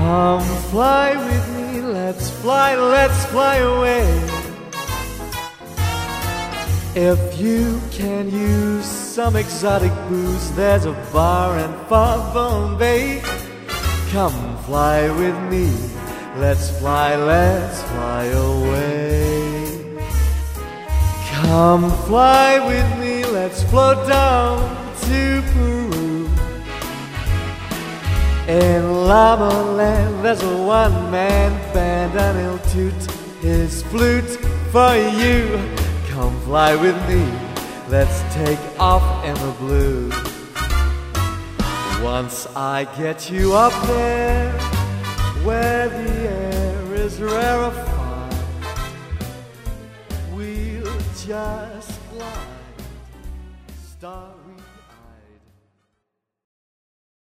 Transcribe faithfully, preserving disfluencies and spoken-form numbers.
Come fly with me, let's fly, let's fly away. If you can use some exotic booze, there's a bar in Farbone Bay. Come fly with me, let's fly, let's fly away. Come fly with me, let's float down to Peru. In Llama Land there's a one-man band, and he'll toot his flute for you. Come fly with me, let's take off in the blue. Once I get you up there, where the air is rarefied, we'll just glide starry